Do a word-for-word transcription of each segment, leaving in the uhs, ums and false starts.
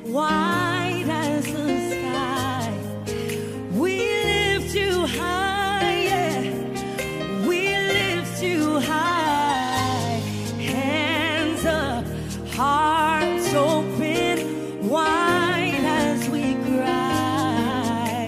white as the sky. We lift you high, yeah. We lift you high. Hands up, hearts open, wide as we cry.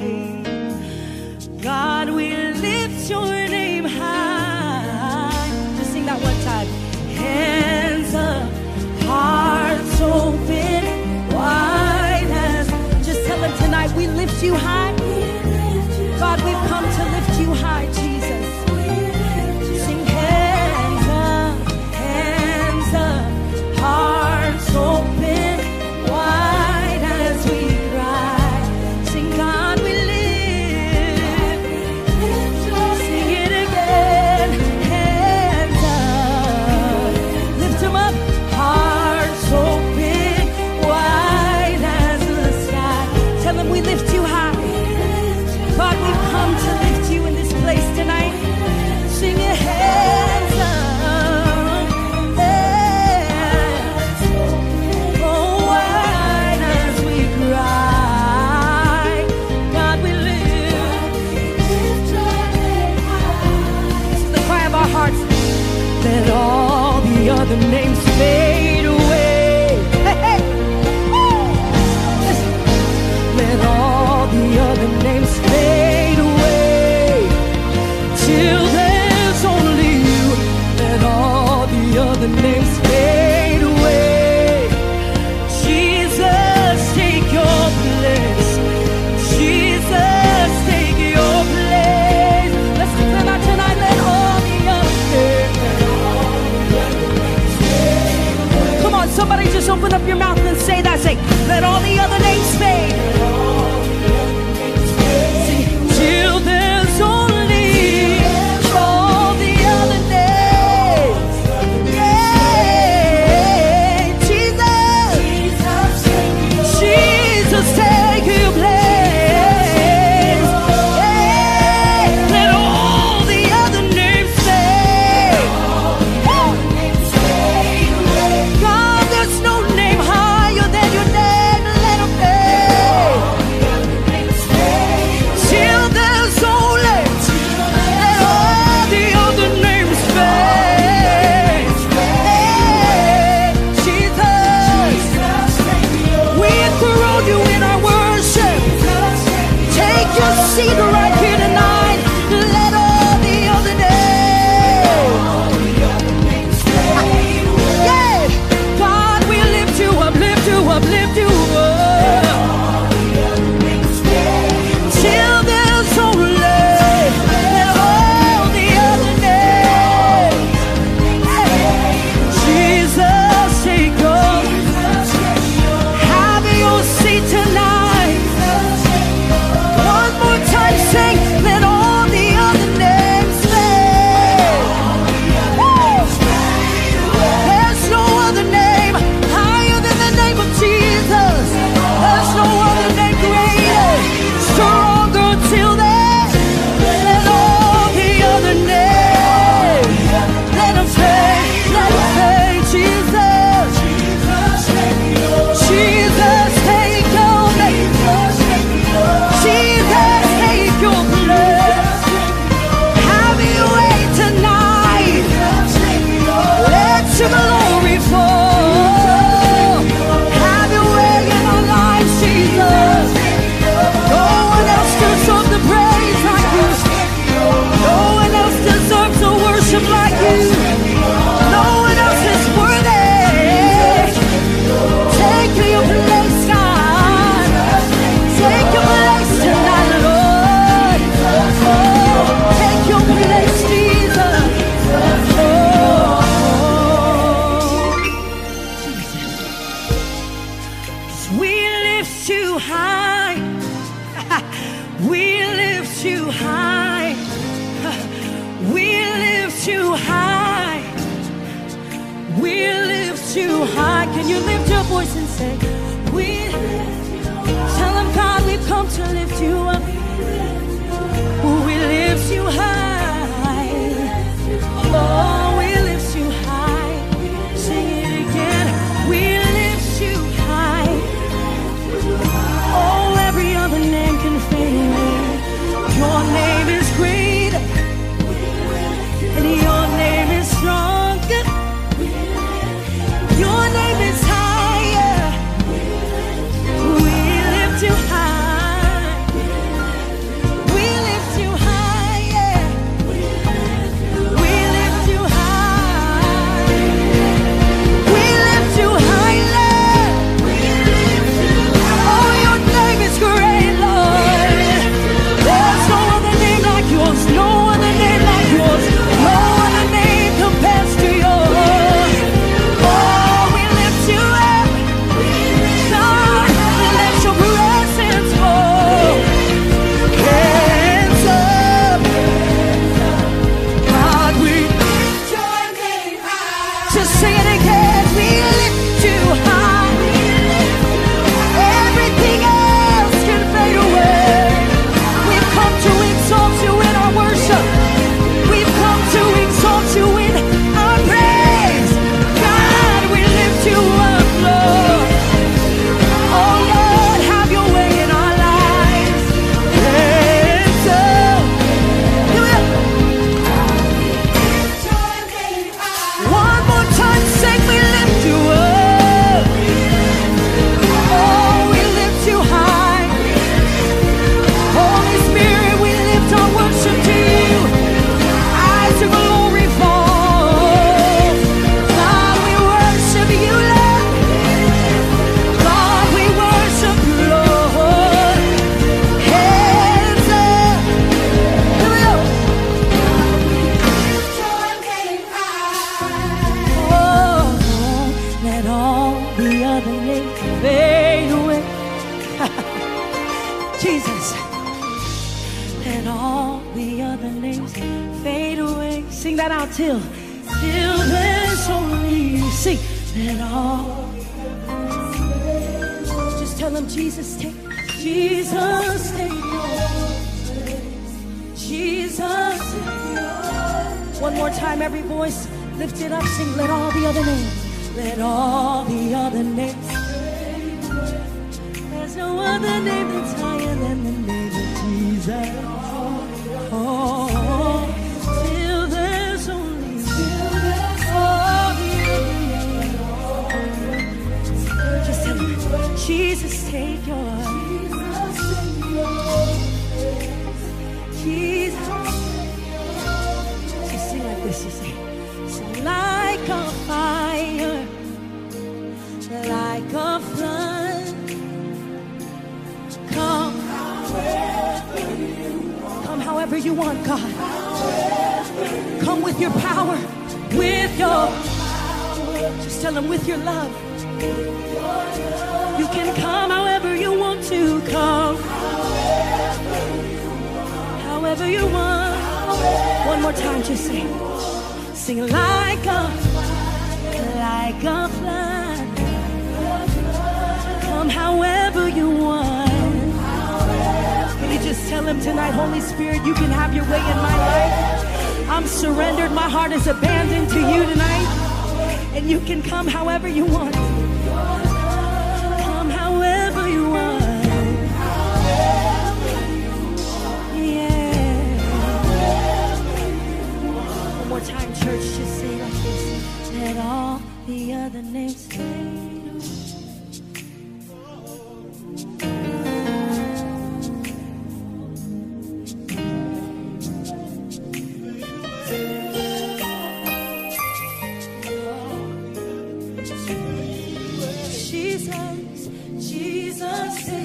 God, we lift your name high. Just sing that one time. Hands up, hearts open, wide as. Just tell him tonight, we lift you high. God, we've come to lift you high, Jesus. Sing hands up, hands up, hearts open, wide as we cry. Sing, God, we lift. Sing it again, hands up, lift them up, hearts open, wide as the sky. Tell them we lift you high. God, we've come to lift you in this place tonight. Sing your hands up, hands oh, wide as we cry. God, we lift. This is the cry of our hearts. Let all the other names fade away. Hey, hey. Woo. Listen. Let all the other names fade away till there's only you. Let all the other names fade away. Jesus, take your place. Jesus, take your place. Let's declare that tonight. Let all the other names fade away. Come on, somebody just open up your mouth and say that. Say, let all the other names fade. Till there's only all the other names. Yeah, Jesus, Jesus, take your place. Yeah, let all the other names fade. God, there's no name higher than your name. Let 'em fade. Till there's only, let all the other names fade. Hey, Jesus, we enthrone you in our worship. Take your seat right here tonight. Let all the other names. Yeah, God, we lift you up, lift you up, lift you up. Till there's only, let all the other names. Jesus, take your, have your seat tonight. One more time, sing, let all the other names fade. Woo! There's no other name higher than the name of Jesus. There's no other name greater, stronger till then. Let all the other names, let them fade, let them fade. Jesus, Jesus, take your name. Jesus, take your place. Have your way tonight. Let your glory fall. Have your way in our lives, Jesus. No one else deserves the praise like you. No one else deserves the worship like you. No one else is worthy. Take your place, God. Take your place tonight, Lord. Oh, take your place, Jesus. Oh, Jesus. We lift you high. We lift you high. We lift you high. We lift you high. Can you lift your voice and say, we tell them, God, we've come to lift you up. We lift you high. Oh, we lift you high. Sing it again. We lift you high. other names fade away. Jesus, let all the other names fade away. Sing that out till, till there's only you. Sing, let all. Just tell him, Jesus, take, Jesus, take your place. Jesus, take your. One more time, every voice, lift it up, sing, let all the other names. Let all the other names fade away. There's no other name that's higher than the name of Jesus. Oh, till there's only all the other names. Just tell him, Jesus, take yours. Jesus. Just sing like this, you say, sing like a fire, like a flood, come, come however you want, God. Come with your power, with your, just tell him with your love. You can come however you want to come, however you want. One more time, just sing, sing like a, like a flood. Come however you want. Can you just tell him tonight, Holy Spirit, you can have your way in my life. I'm surrendered. My heart is abandoned to you tonight. And you can come however you want. Come however you want. Yeah. One more time, church, just say like this. Let all the other names fade away. Jesus, Jesus.